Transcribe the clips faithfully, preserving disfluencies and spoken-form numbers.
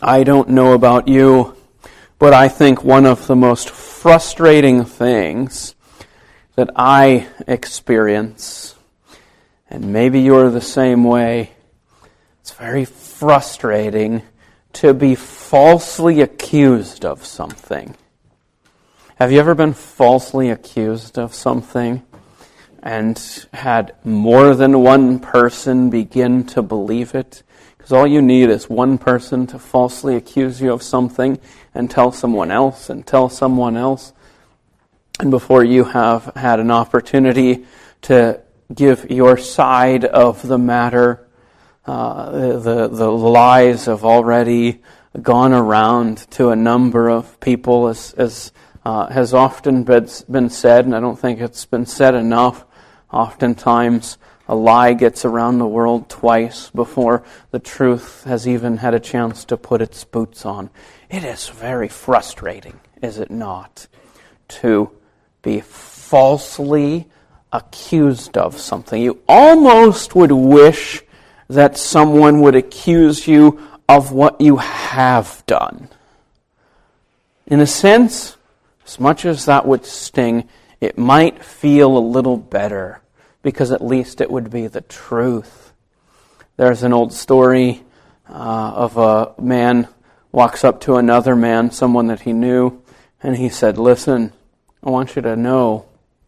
I don't know about you, but I think one of the most frustrating things that I experience, and maybe you're the same way, it's very frustrating to be falsely accused of something. Have you ever been falsely accused of something and had more than one person begin to believe it? Because all you need is one person to falsely accuse you of something and tell someone else and tell someone else. And before you have had an opportunity to give your side of the matter, uh, the, the lies have already gone around to a number of people, as, as uh, has often been, been said, and I don't think it's been said enough. Oftentimes, a lie gets around the world twice before the truth has even had a chance to put its boots on. It is very frustrating, is it not, to be falsely accused of something. You almost would wish that someone would accuse you of what you have done. In a sense, as much as that would sting, it might feel a little better, because at least it would be the truth. There's an old story uh, of a man walks up to another man, someone that he knew, and he said, "Listen, I want you to know,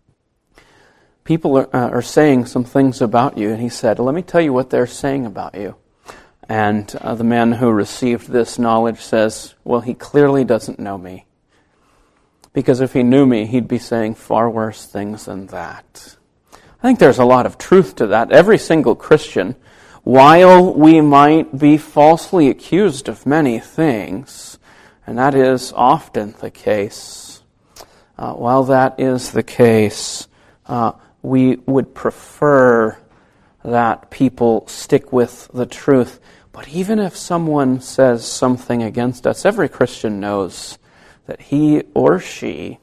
people are, uh, are saying some things about you." And he said, "Let me tell you what they're saying about you." And uh, the man who received this knowledge says, "Well, he clearly doesn't know me. Because if he knew me, he'd be saying far worse things than that." I think there's a lot of truth to that. Every single Christian, while we might be falsely accused of many things, and that is often the case, uh, while that is the case, uh, we would prefer that people stick with the truth. But even if someone says something against us, every Christian knows that he or she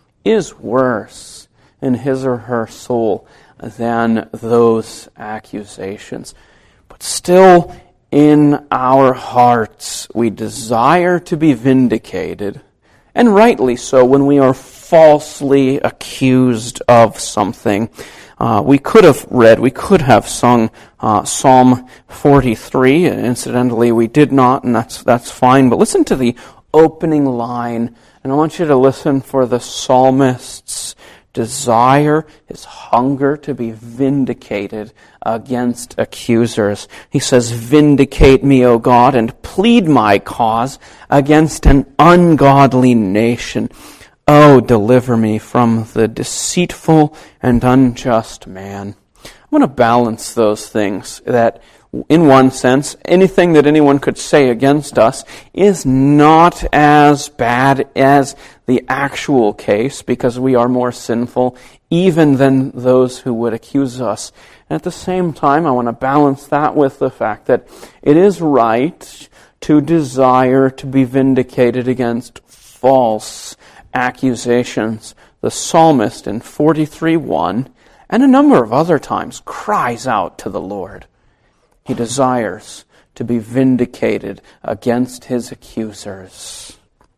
is worse in his or her soul than those accusations. But still, in our hearts, we desire to be vindicated, and rightly so, when we are falsely accused of something. Uh, we could have read, we could have sung uh, Psalm forty-three, and incidentally we did not, and that's that's fine. But listen to the opening line, and I want you to listen for the psalmist's desire, his hunger to be vindicated against accusers. He says, "Vindicate me, O God, and plead my cause against an ungodly nation. Oh, deliver me from the deceitful and unjust man." I want to balance those things, that in one sense, anything that anyone could say against us is not as bad as the actual case, because we are more sinful even than those who would accuse us. And at the same time, I want to balance that with the fact that it is right to desire to be vindicated against false accusations. The psalmist in forty-three one, and a number of other times, cries out to the Lord. He desires to be vindicated against his accusers.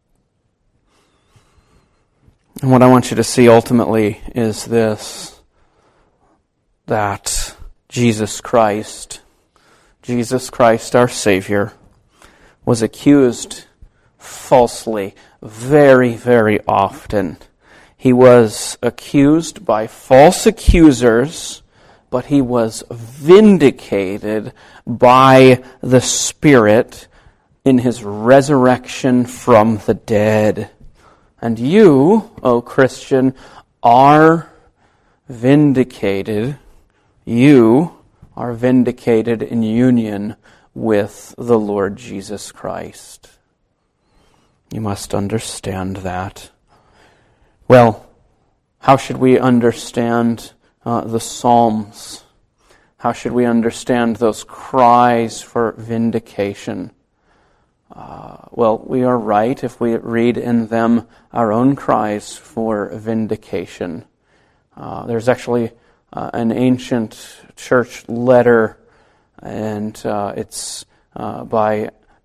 And what I want you to see ultimately is this, that Jesus Christ, Jesus Christ our Savior, was accused falsely very, very often. He was accused by false accusers, but he was vindicated by the Spirit in his resurrection from the dead. And you, O Christian, are vindicated. You are vindicated in union with the Lord Jesus Christ. You must understand that. Well, how should we understand Uh, the Psalms? How should we understand those cries for vindication? Uh, well, we are right if we read in them our own cries for vindication. Uh, there's actually uh, an ancient church letter, and uh, it's uh, by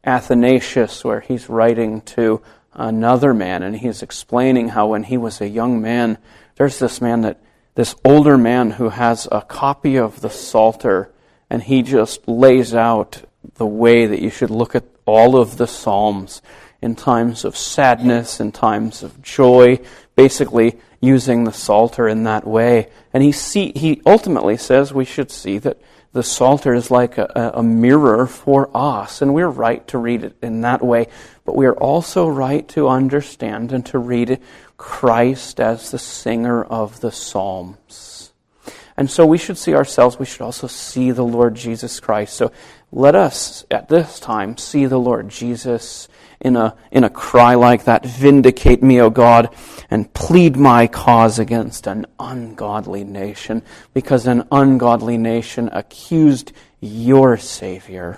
Athanasius, where he's writing to another man, and he's explaining how when he was a young man, there's this man that, this older man who has a copy of the Psalter, and he just lays out the way that you should look at all of the Psalms in times of sadness, in times of joy, basically using the Psalter in that way. And he see, he ultimately says we should see that the Psalter is like a, a mirror for us, and we're right to read it in that way. But we are also right to understand and to read Christ as the singer of the Psalms. And so we should see ourselves, we should also see the Lord Jesus Christ. So let us, at this time, see the Lord Jesus in a in a cry like that, "Vindicate me, O God, and plead my cause against an ungodly nation, because an ungodly nation accused your Savior."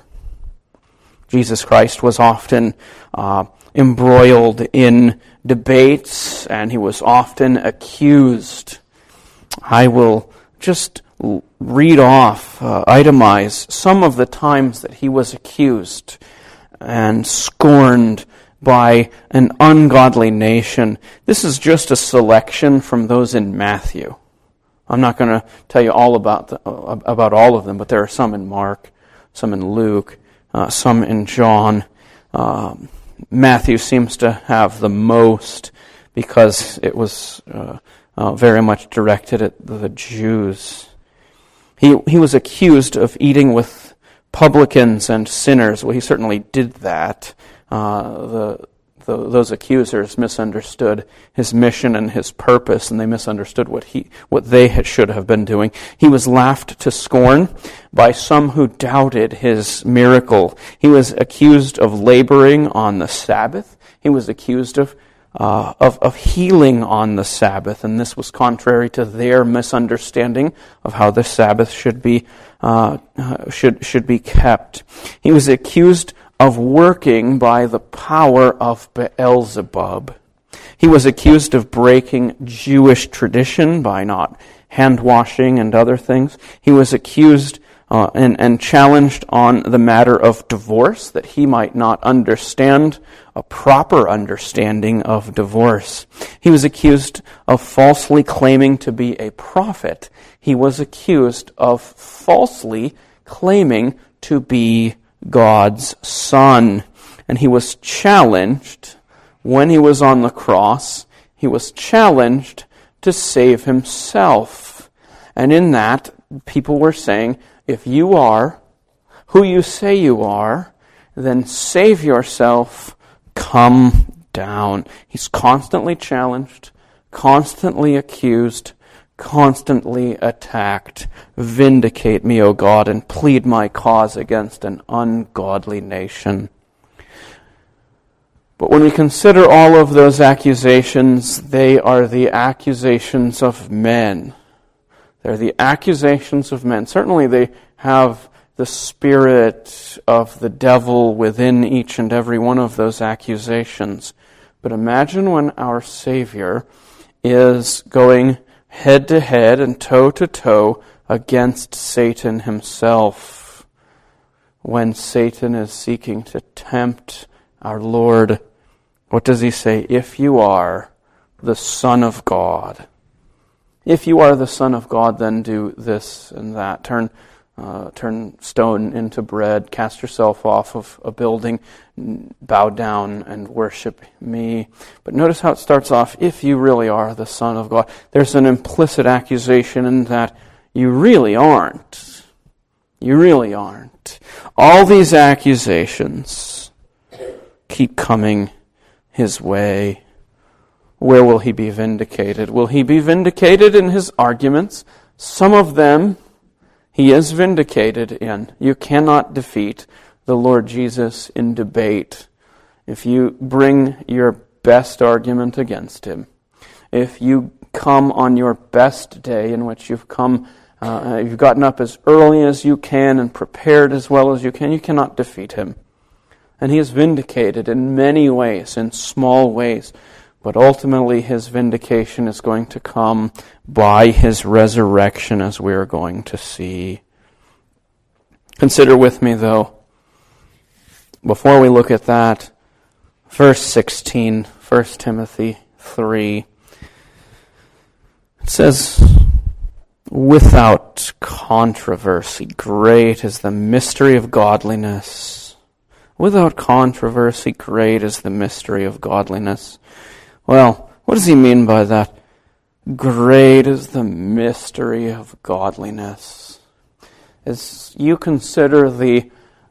Jesus Christ was often uh, embroiled in debates, and he was often accused. I will just read off, uh, itemize some of the times that he was accused and scorned by an ungodly nation. This is just a selection from those in Matthew. I'm not going to tell you all about the, uh, about all of them, but there are some in Mark, some in Luke, uh, some in John. Um, Matthew seems to have the most because it was uh, uh, very much directed at the Jews. He he was accused of eating with publicans and sinners. Well, he certainly did that. Uh, the, the those accusers misunderstood his mission and his purpose, and they misunderstood what he what they had, should have been doing. He was laughed to scorn by some who doubted his miracle. He was accused of laboring on the Sabbath. He was accused of Uh, of, of healing on the Sabbath, and this was contrary to their misunderstanding of how the Sabbath should be uh, should should be kept. He was accused of working by the power of Beelzebub. He was accused of breaking Jewish tradition by not hand washing and other things. He was accused uh, and, and challenged on the matter of divorce, that he might not understand a proper understanding of divorce. He was accused of falsely claiming to be a prophet. He was accused of falsely claiming to be God's son. And he was challenged when he was on the cross. He was challenged to save himself. And in that, people were saying, if you are who you say you are, then save yourself, come down. He's constantly challenged, constantly accused, constantly attacked. Vindicate me, O God, and plead my cause against an ungodly nation. But when we consider all of those accusations, they are the accusations of men. They're the accusations of men. Certainly they have the spirit of the devil within each and every one of those accusations. But imagine when our Savior is going head to head and toe to toe against Satan himself. When Satan is seeking to tempt our Lord, what does he say? If you are the Son of God. If you are the Son of God, then do this and that. Turn uh, turn stone into bread. Cast yourself off of a building. Bow down and worship me. But notice how it starts off. If you really are the Son of God. There's an implicit accusation in that you really aren't. You really aren't. All these accusations keep coming his way. Where will he be vindicated? Will he be vindicated in his arguments? Some of them he is vindicated in. You cannot defeat the Lord Jesus in debate. If you bring your best argument against him, if you come on your best day in which you've come, uh, you've gotten up as early as you can and prepared as well as you can, you cannot defeat him. And he is vindicated in many ways, in small ways. But ultimately his vindication is going to come by his resurrection, as we are going to see. Consider with me, though, before we look at that, verse sixteen, First Timothy three, it says, without controversy, great is the mystery of godliness. Without controversy, great is the mystery of godliness. Well, what does he mean by that? Great is the mystery of godliness. As you consider the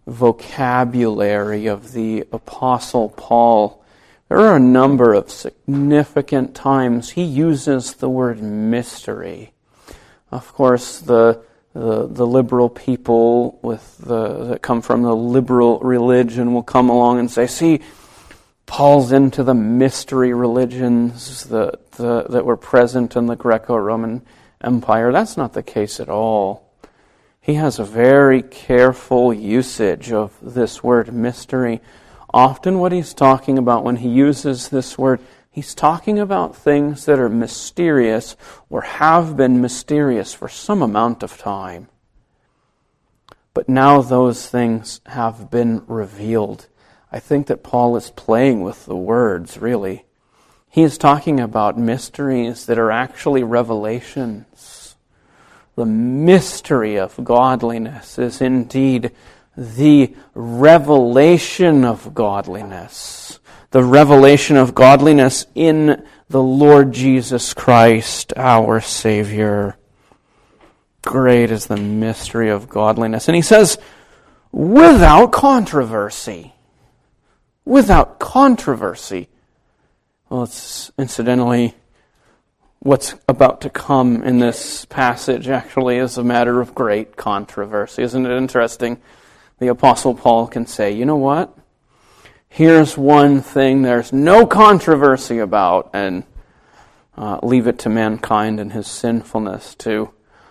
vocabulary of the Apostle Paul, there are a number of significant times he uses the word mystery. Of course, the the, the liberal people with the that come from the liberal religion will come along and say, see, Paul's into the mystery religions that, the, that were present in the Greco-Roman Empire. That's not the case at all. He has a very careful usage of this word mystery. Often what he's talking about when he uses this word, he's talking about things that are mysterious or have been mysterious for some amount of time. But now those things have been revealed. I think that Paul is playing with the words, really. He is talking about mysteries that are actually revelations. The mystery of godliness is indeed the revelation of godliness. The revelation of godliness in the Lord Jesus Christ, our Savior. Great is the mystery of godliness. And he says, without controversy. Without controversy. Well, it's incidentally what's about to come in this passage actually is a matter of great controversy. Isn't it interesting? The Apostle Paul can say, you know what? Here's one thing there's no controversy about, and uh, leave it to mankind and his sinfulness to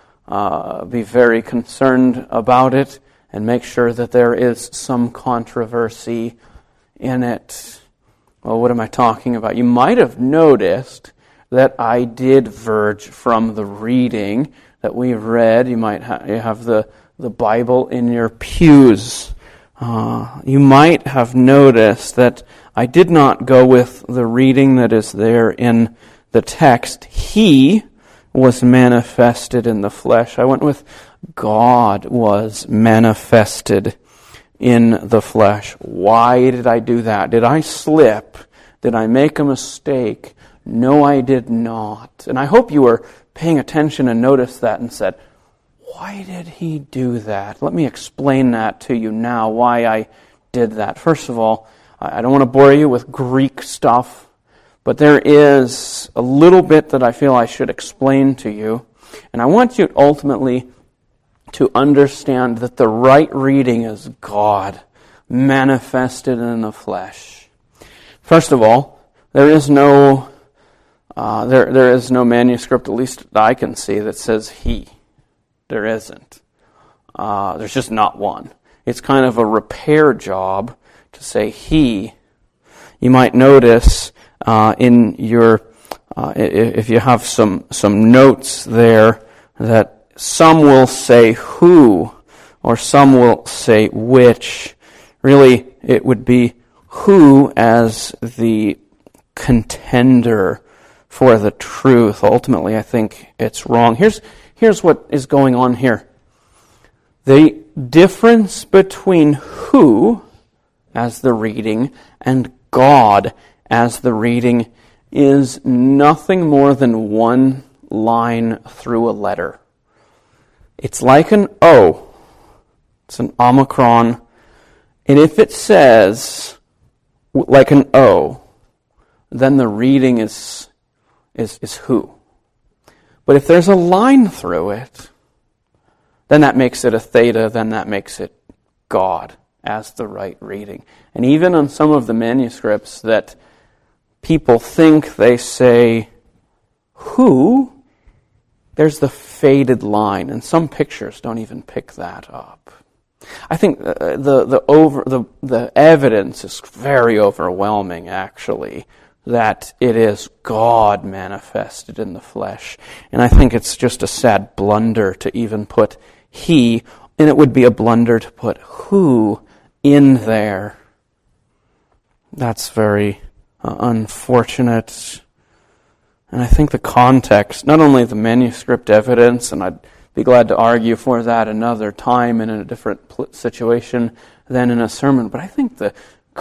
uh, be very concerned about it and make sure that there is some controversy in it. Well, what am I talking about? You might have noticed that I did verge from the reading that we read. You might ha- you have the, the Bible in your pews. Uh, you might have noticed that I did not go with the reading that is there in the text. He was manifested in the flesh. I went with God was manifested in the flesh. Why did I do that? Did I slip? Did I make a mistake? No, I did not. And I hope you were paying attention and noticed that and said, why did he do that? Let me explain that to you now, why I did that. First of all, I don't want to bore you with Greek stuff, but there is a little bit that I feel I should explain to you. And I want you ultimately to understand that the right reading is God manifested in the flesh. First of all, there is no uh, there there is no manuscript, at least I can see, that says he. There isn't. Uh, there's just not one. It's kind of a repair job to say he. You might notice uh, in your uh, if you have some some notes there that some will say who, or some will say which. Really, it would be who as the contender for the truth. Ultimately, I think it's wrong. Here's here's what is going on here. The difference between who as the reading and God as the reading is nothing more than one line through a letter. It's like an O. It's an omicron. And if it says like an O, then the reading is, is, is who. But if there's a line through it, then that makes it a theta, then that makes it God as the right reading. And even on some of the manuscripts that people think they say who, there's the faded line, and some pictures don't even pick that up. I think the the the over the the evidence is very overwhelming, actually, that it is God manifested in the flesh, and I think it's just a sad blunder to even put he, and it would be a blunder to put who in there. That's very uh, unfortunate. And I think the context, not only the manuscript evidence, and I'd be glad to argue for that another time in a different pl- situation than in a sermon, but I think the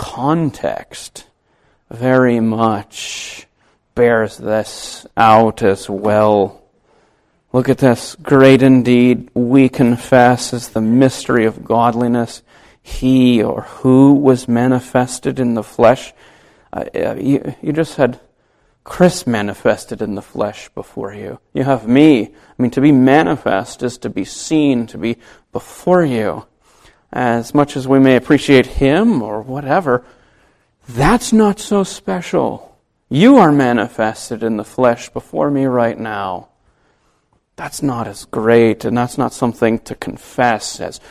context very much bears this out as well. Look at this. Great indeed, we confess, is the mystery of godliness. He or who was manifested in the flesh. Uh, you, you just had Chris manifested in the flesh before you. You have me. I mean, to be manifest is to be seen, to be before you. As much as we may appreciate him or whatever, that's not so special. You are manifested in the flesh before me right now. That's not as great, and that's not something to confess as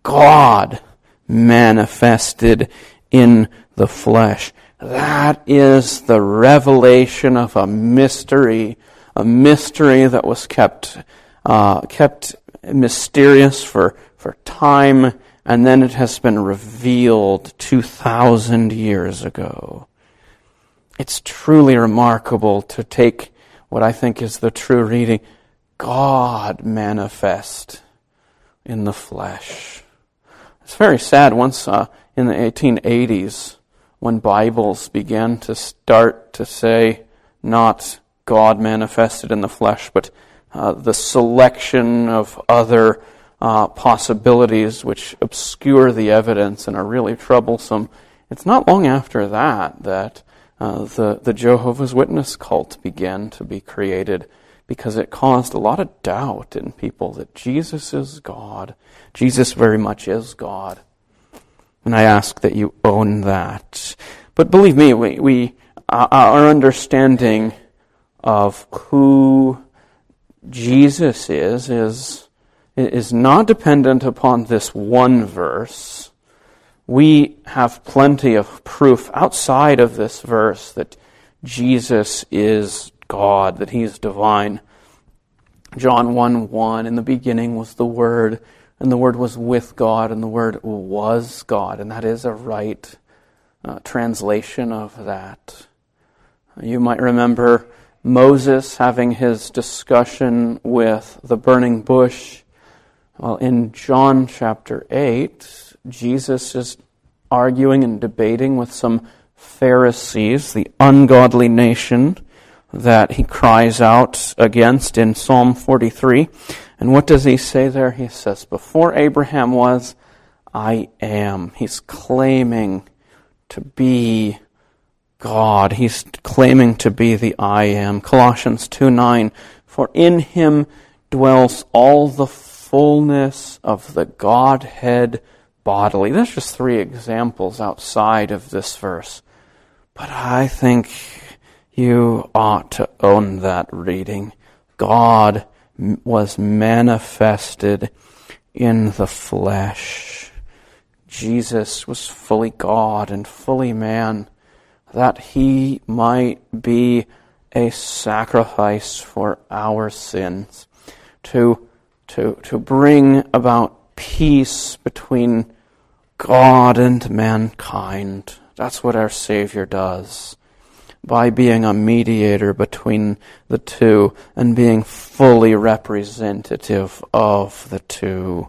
God manifested in the flesh. That is the revelation of a mystery, a mystery that was kept uh, kept mysterious for, for time, and then it has been revealed two thousand years ago. It's truly remarkable to take what I think is the true reading, God manifest in the flesh. It's very sad once uh, in the eighteen eighties, when Bibles began to start to say not God manifested in the flesh, but uh, the selection of other uh, possibilities which obscure the evidence and are really troublesome. It's not long after that that uh, the, the Jehovah's Witness cult began to be created, because it caused a lot of doubt in people that Jesus is God. Jesus very much is God. And I ask that you own that. But believe me, we, we uh, our understanding of who Jesus is, is is not dependent upon this one verse. We have plenty of proof outside of this verse that Jesus is God, that He is divine. John one one, in the beginning was the Word, and the Word was with God, and the Word was God. And that is a right uh, translation of that. You might remember Moses having his discussion with the burning bush. Well, in John chapter eight, Jesus is arguing and debating with some Pharisees, the ungodly nation that he cries out against in Psalm forty-three. And what does he say there? He says, before Abraham was, I am. He's claiming to be God. He's claiming to be the I am. Colossians two nine, for in him dwells all the fullness of the Godhead bodily. There's just three examples outside of this verse. But I think you ought to own that reading. God was manifested in the flesh. Jesus was fully God and fully man, that he might be a sacrifice for our sins, to, to, to bring about peace between God and mankind. That's what our Savior does, by being a mediator between the two and being fully representative of the two.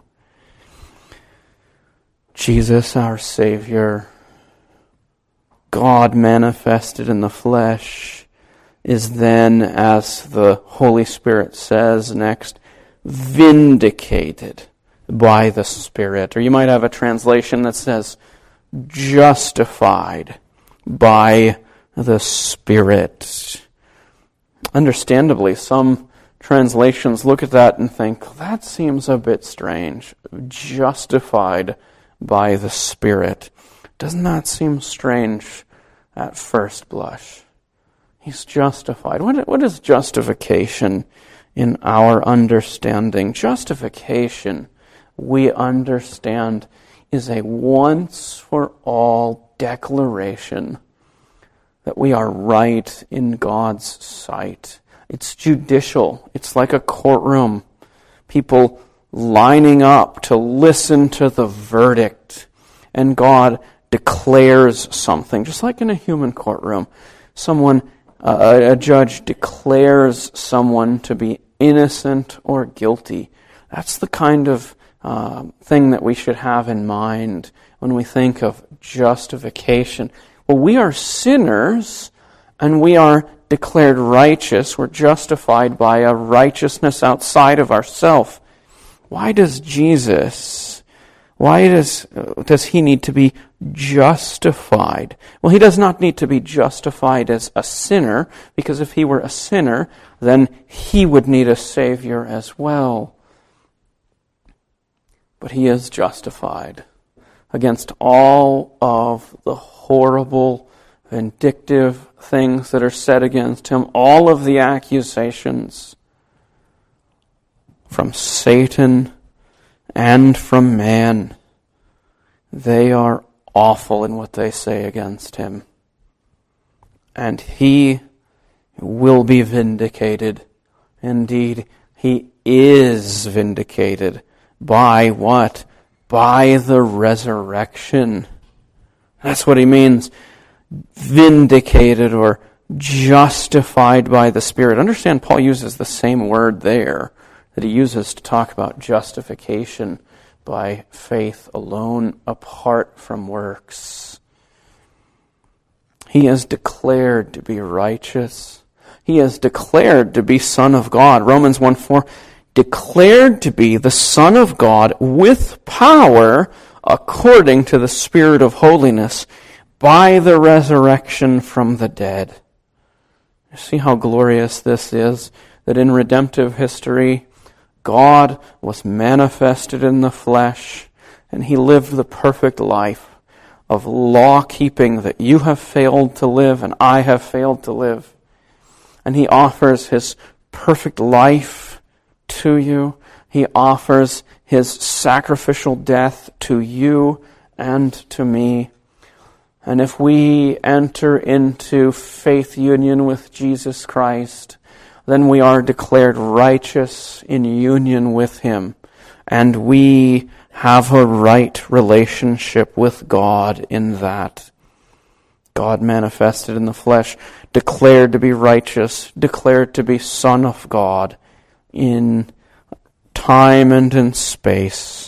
Jesus, our Savior, God manifested in the flesh, is then, as the Holy Spirit says next, vindicated by the Spirit. Or you might have a translation that says, justified by the Spirit. Understandably, some translations look at that and think, that seems a bit strange. Justified by the Spirit. Doesn't that seem strange at first blush? He's justified. What, what is justification in our understanding? Justification, we understand, is a once-for-all declaration that we are right in God's sight. It's judicial. It's like a courtroom. People lining up to listen to the verdict. And God declares something, just like in a human courtroom. Someone, uh, a judge declares someone to be innocent or guilty. That's the kind of uh, thing that we should have in mind when we think of justification. Well, we are sinners, and we are declared righteous. We're justified by a righteousness outside of ourselves. Why does Jesus, why does, does he need to be justified? Well, he does not need to be justified as a sinner, because if he were a sinner, then he would need a Savior as well. But he is justified against all of the horrible, vindictive things that are said against him, all of the accusations from Satan and from man. They are awful in what they say against him. And he will be vindicated. Indeed, he is vindicated. By what? By the resurrection. That's what he means. Vindicated or justified by the Spirit. Understand, Paul uses the same word there that he uses to talk about justification by faith alone, apart from works. He is declared to be righteous. He is declared to be Son of God. Romans one four, declared to be the Son of God with power according to the Spirit of holiness by the resurrection from the dead. You see how glorious this is? That in redemptive history, God was manifested in the flesh, and he lived the perfect life of law-keeping that you have failed to live and I have failed to live. And he offers his perfect life to you. He offers his sacrificial death to you and to me. And if we enter into faith union with Jesus Christ, then we are declared righteous in union with him, and we have a right relationship with God in that. God manifested in the flesh, declared to be righteous, declared to be Son of God in time and in space.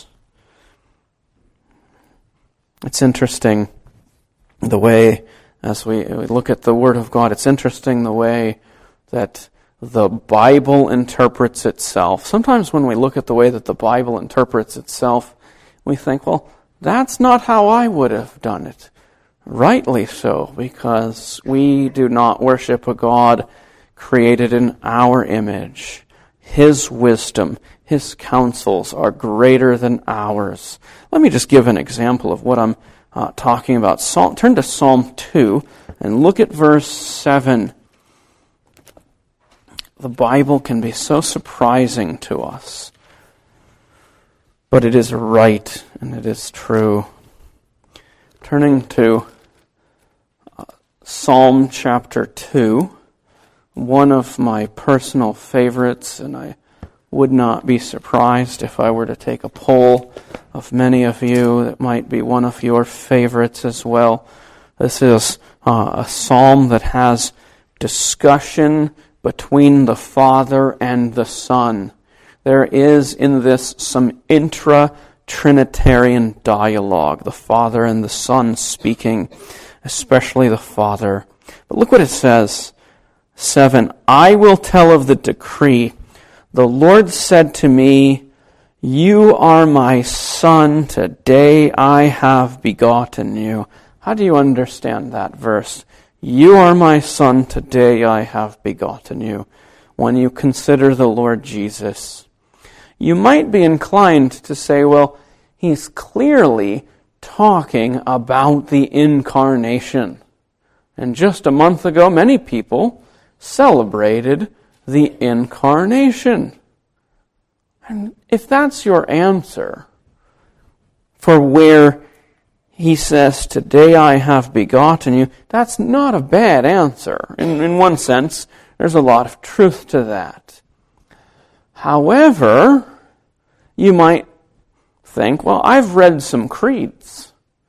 It's interesting the way, as we look at the Word of God, it's interesting the way that the Bible interprets itself. Sometimes when we look at the way that the Bible interprets itself, we think, well, that's not how I would have done it. Rightly so, because we do not worship a God created in our image. His wisdom, his counsels are greater than ours. Let me just give an example of what I'm uh, talking about. Psalm, turn to Psalm two and look at verse seven. The Bible can be so surprising to us, but it is right and it is true. Turning to uh, Psalm chapter two, one of my personal favorites, and I would not be surprised if I were to take a poll of many of you that might be one of your favorites as well. This is uh, a psalm that has discussion between the Father and the Son. There is in this some intra-Trinitarian dialogue, the Father and the Son speaking, especially the Father. But look what it says, seven, I will tell of the decree. The Lord said to me, you are my Son, today I have begotten you. How do you understand that verse? You are my Son, today I have begotten you. When you consider the Lord Jesus, you might be inclined to say, well, he's clearly talking about the incarnation. And just a month ago, many people celebrated the incarnation. And if that's your answer for where he says, today I have begotten you, that's not a bad answer. In, in one sense, there's a lot of truth to that. However, you might think, well, I've read some creeds,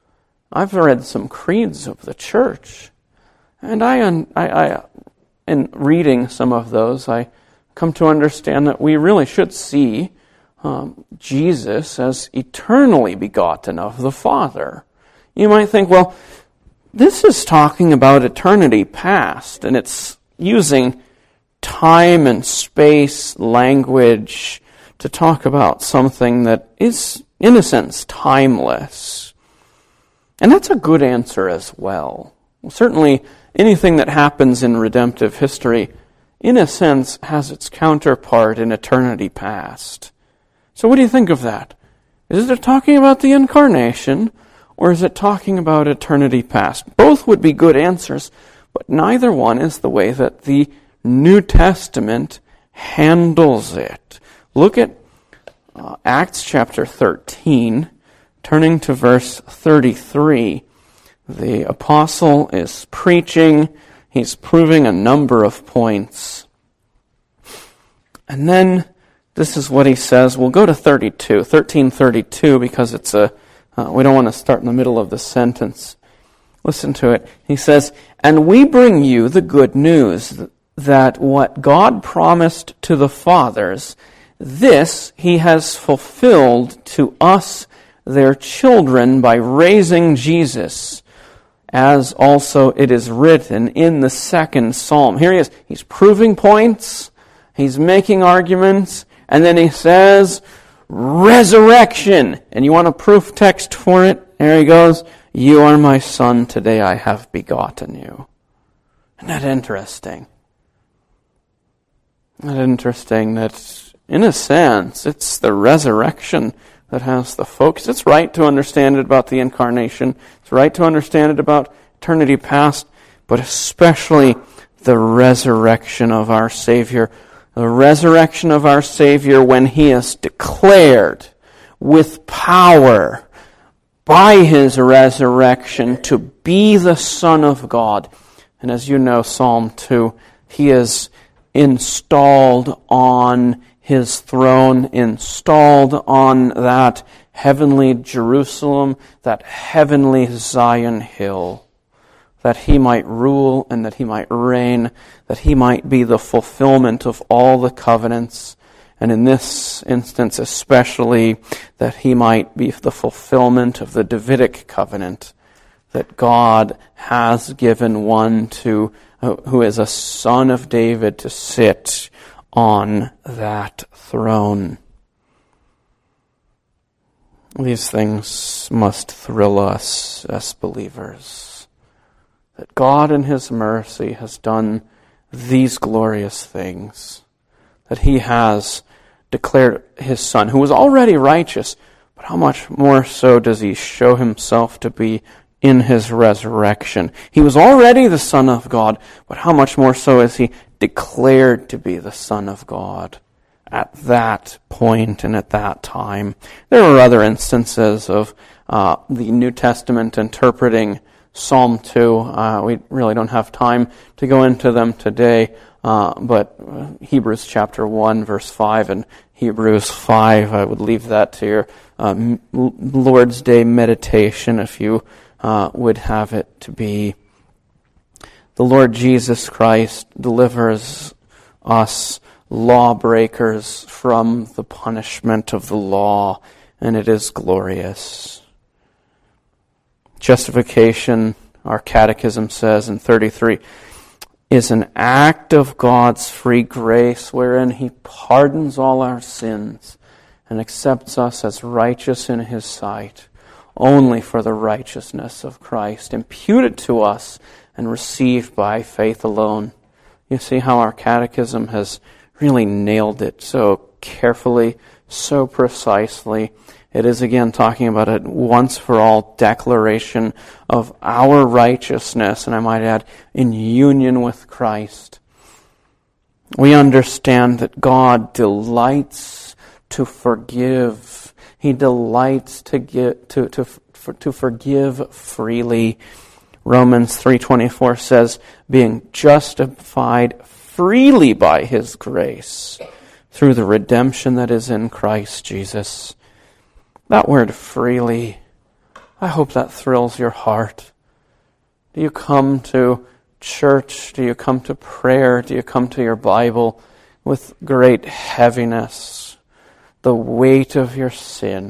I've read some creeds of the church, and I, I, I, in reading some of those, I come to understand that we really should see um, Jesus as eternally begotten of the Father. You might think, well, this is talking about eternity past, and it's using time and space language to talk about something that is, in a sense, timeless. And that's a good answer as well. Well, certainly, anything that happens in redemptive history, in a sense, has its counterpart in eternity past. So what do you think of that? Is it talking about the incarnation, or is it talking about eternity past? Both would be good answers, but neither one is the way that the New Testament handles it. Look at uh, Acts chapter thirteen, turning to verse thirty-three. The apostle is preaching. He's proving a number of points. And then this is what he says. We'll go to thirty-two, thirteen thirty-two, because it's a uh, we don't want to start in the middle of the sentence. Listen to it. He says, "And we bring you the good news that what God promised to the fathers, this he has fulfilled to us, their children, by raising Jesus, as also it is written in the second psalm." Here he is. He's proving points. He's making arguments. And then he says, resurrection. And you want a proof text for it? There he goes. "You are my son. Today I have begotten you." Isn't that interesting? Isn't that interesting that, in a sense, it's the resurrection that has the focus. It's right to understand it about the incarnation. It's right to understand it about eternity past, but especially the resurrection of our Savior. The resurrection of our Savior when He is declared with power by His resurrection to be the Son of God. And as you know, Psalm two, He is installed on His throne, installed on that heavenly Jerusalem, that heavenly Zion hill, that He might rule and that He might reign, that He might be the fulfillment of all the covenants, and in this instance especially, that He might be the fulfillment of the Davidic covenant, that God has given one to uh, who is a son of David to sit on that throne. These things must thrill us as believers, that God in His mercy has done these glorious things, that He has declared His Son, who was already righteous, but how much more so does He show Himself to be in His resurrection? He was already the Son of God, but how much more so is He declared to be the Son of God at that point and at that time? There are other instances of uh, the New Testament interpreting Psalm two. Uh, we really don't have time to go into them today, uh, but Hebrews chapter one, verse five, and Hebrews five, I would leave that to your uh, Lord's Day meditation if you uh, would have it to be. The Lord Jesus Christ delivers us lawbreakers from the punishment of the law, and it is glorious. Justification, our catechism says in thirty-three, is an act of God's free grace wherein He pardons all our sins and accepts us as righteous in His sight only for the righteousness of Christ, imputed to us and received by faith alone. You see how our catechism has really nailed it so carefully, so precisely. It is again talking about a once-for-all declaration of our righteousness, and I might add, in union with Christ. We understand that God delights to forgive. He delights to give, to to for, to forgive freely. Romans three twenty-four says, being justified freely by His grace through the redemption that is in Christ Jesus. That word freely, I hope that thrills your heart. Do you come to church? Do you come to prayer? Do you come to your Bible with great heaviness, the weight of your sin?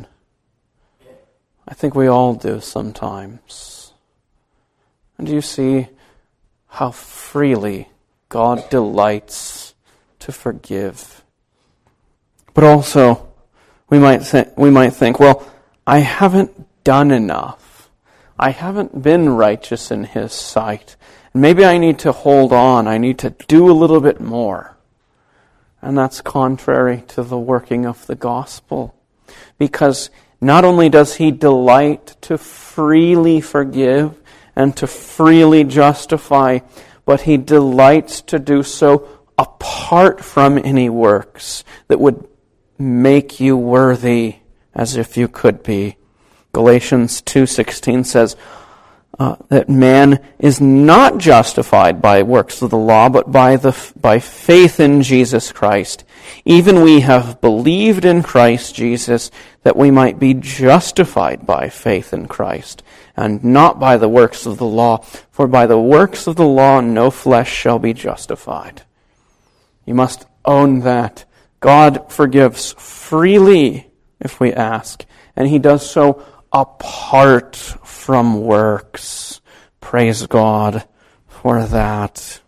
I think we all do sometimes. And do you see how freely God delights to forgive? But also, we might th- we might think, well, I haven't done enough. I haven't been righteous in His sight. And maybe I need to hold on. I need to do a little bit more. And that's contrary to the working of the gospel. Because not only does He delight to freely forgive and to freely justify, but He delights to do so apart from any works that would make you worthy as if you could be. Galatians two sixteen says uh, that man is not justified by works of the law, but by the by faith in Jesus Christ. Even we have believed in Christ Jesus that we might be justified by faith in Christ, and not by the works of the law. For by the works of the law no flesh shall be justified. You must own that. God forgives freely if we ask, and He does so apart from works. Praise God for that.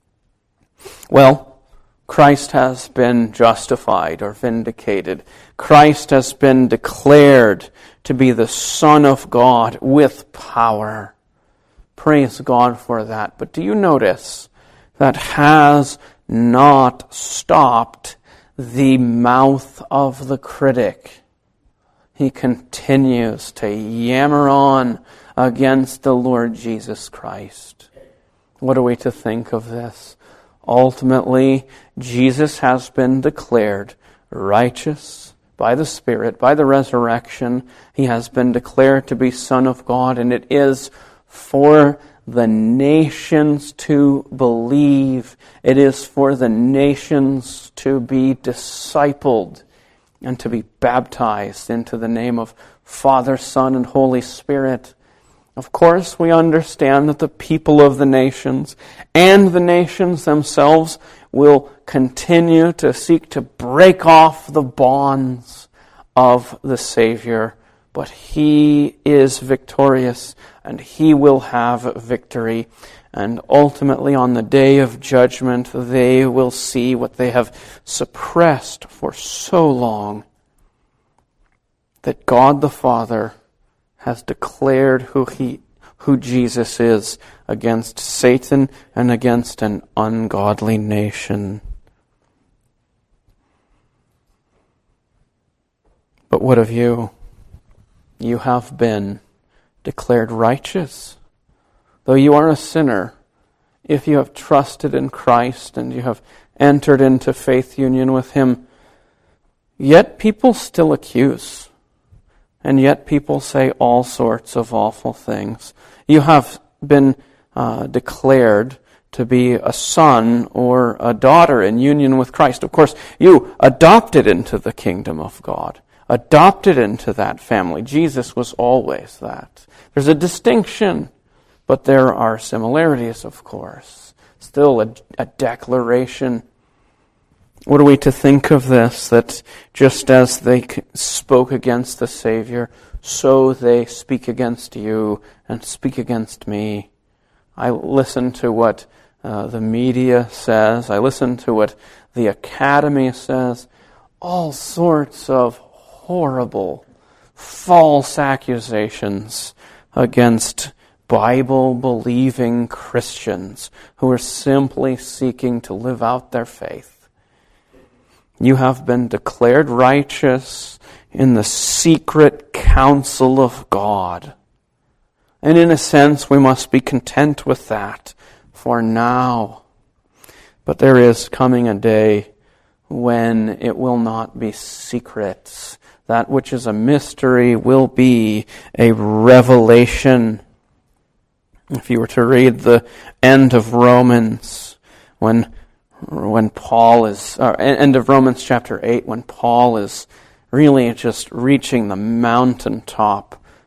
Well, Christ has been justified or vindicated. Christ has been declared to be the Son of God with power. Praise God for that. But do you notice that has not stopped the mouth of the critic? He continues to yammer on against the Lord Jesus Christ. What are we to think of this? Ultimately, Jesus has been declared righteous by the Spirit, by the resurrection. He has been declared to be Son of God, and it is for the nations to believe. It is for the nations to be discipled and to be baptized into the name of Father, Son, and Holy Spirit. Of course, we understand that the people of the nations and the nations themselves will continue to seek to break off the bonds of the Savior, but He is victorious and He will have victory. And ultimately, on the day of judgment, they will see what they have suppressed for so long, that God the Father has declared who he, who Jesus is against Satan and against an ungodly nation. But what of you? You have been declared righteous. Though you are a sinner, if you have trusted in Christ and you have entered into faith union with Him, yet people still accuse. And yet people say all sorts of awful things. You have been uh, declared to be a son or a daughter in union with Christ. Of course, you adopted into the kingdom of God, adopted into that family. Jesus was always that. There's a distinction, but there are similarities, of course. Still a, a declaration. What are we to think of this? That just as they spoke against the Savior, so they speak against you and speak against me. I listen to what uh, the media says. I listen to what the academy says. All sorts of horrible, false accusations against Bible-believing Christians who are simply seeking to live out their faith. You have been declared righteous in the secret counsel of God. And in a sense, we must be content with that for now. But there is coming a day when it will not be secret. That which is a mystery will be a revelation. If you were to read the end of Romans, when when Paul is, uh, end of Romans chapter eight, when Paul is really just reaching the mountaintop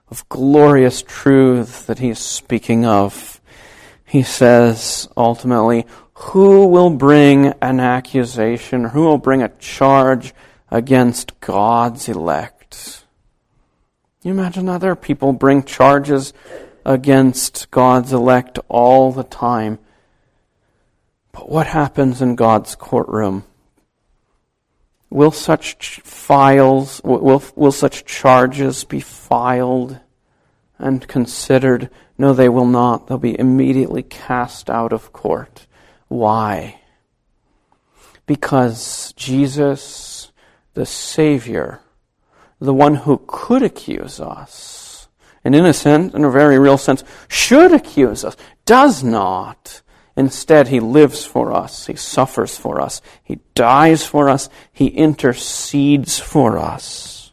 of glorious truth that he's speaking of. He says, ultimately, who will bring an accusation, or who will bring a charge against God's elect? Can you imagine that? There are people bring charges against God's elect all the time. But what happens in God's courtroom? Will such files, will, will such charges be filed and considered? No, they will not. They'll be immediately cast out of court. Why? Because Jesus, the Savior, the one who could accuse us, and in a sense, in a very real sense, should accuse us, does not. Instead, he lives for us. He suffers for us. He dies for us. He intercedes for us.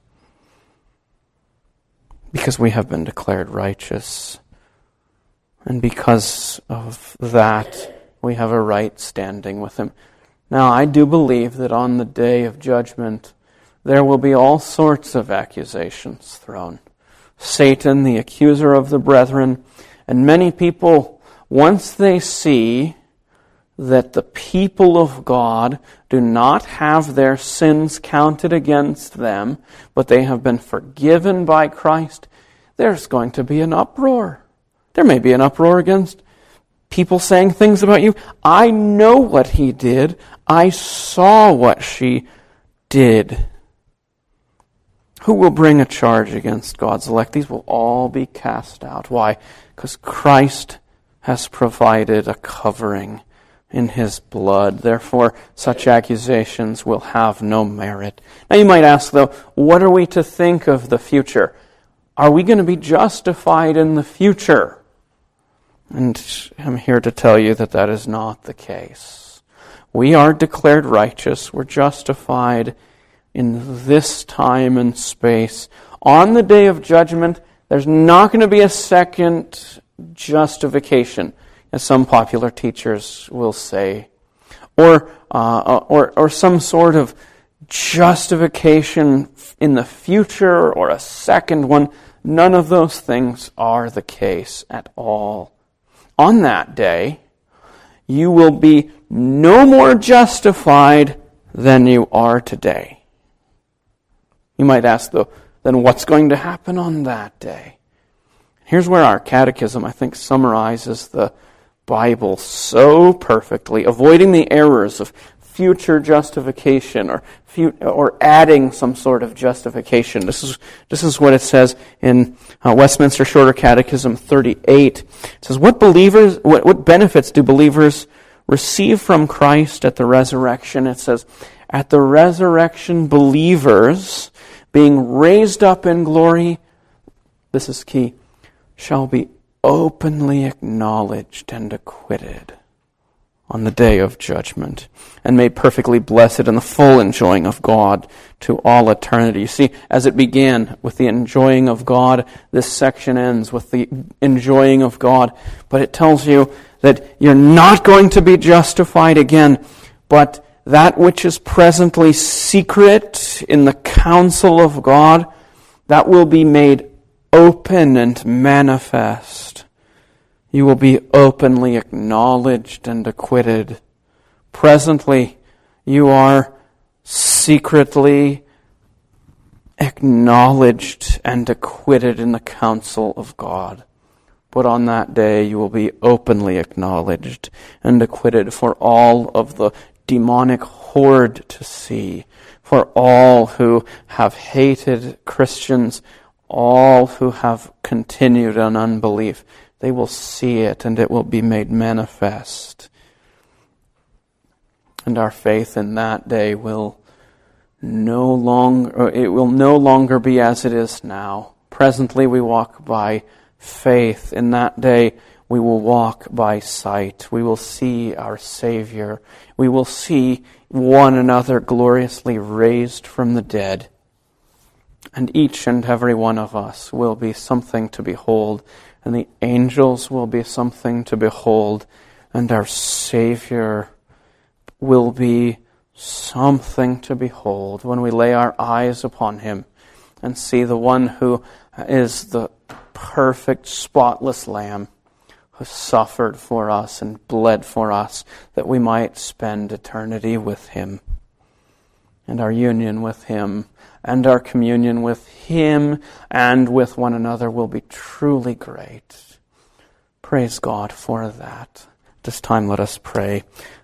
Because we have been declared righteous. And because of that, we have a right standing with him. Now, I do believe that on the day of judgment, there will be all sorts of accusations thrown. Satan, the accuser of the brethren, and many people, once they see that the people of God do not have their sins counted against them, but they have been forgiven by Christ, there's going to be an uproar. There may be an uproar against people saying things about you. I know what he did. I saw what she did. Who will bring a charge against God's elect? These will all be cast out. Why? Because Christ has provided a covering in his blood. Therefore, such accusations will have no merit. Now you might ask, though, what are we to think of the future? Are we going to be justified in the future? And I'm here to tell you that that is not the case. We are declared righteous. We're justified in this time and space. On the day of judgment, there's not going to be a second justification, as some popular teachers will say, or uh, or or some sort of justification in the future, or a second one. None of those things are the case at all. On that day, you will be no more justified than you are today. You might ask, though, then what's going to happen on that day? Here's where our catechism, I think, summarizes the Bible so perfectly, avoiding the errors of future justification or or adding some sort of justification. This is this is what it says in uh, Westminster Shorter Catechism thirty-eight. It says, "What believers, what, what benefits do believers receive from Christ at the resurrection?" It says, "At the resurrection, believers, being raised up in glory," this is key, "shall be openly acknowledged and acquitted on the day of judgment, and made perfectly blessed in the full enjoying of God to all eternity." You see, as it began with the enjoying of God, this section ends with the enjoying of God. But it tells you that you're not going to be justified again, but that which is presently secret in the counsel of God, that will be made open and manifest. You will be openly acknowledged and acquitted. Presently, you are secretly acknowledged and acquitted in the counsel of God. But on that day, you will be openly acknowledged and acquitted for all of the demonic horde to see, for all who have hated Christians, all who have continued in unbelief. They will see it, and it will be made manifest. And our faith in that day will no longer, it will no longer be as it is now. Presently we walk by faith. In that day we will walk by sight. We will see our Savior. We will see one another gloriously raised from the dead. And each and every one of us will be something to behold, and the angels will be something to behold, and our Savior will be something to behold when we lay our eyes upon Him and see the one who is the perfect, spotless Lamb who suffered for us and bled for us that we might spend eternity with Him. And our union with Him and our communion with Him and with one another will be truly great. Praise God for that. This time let us pray.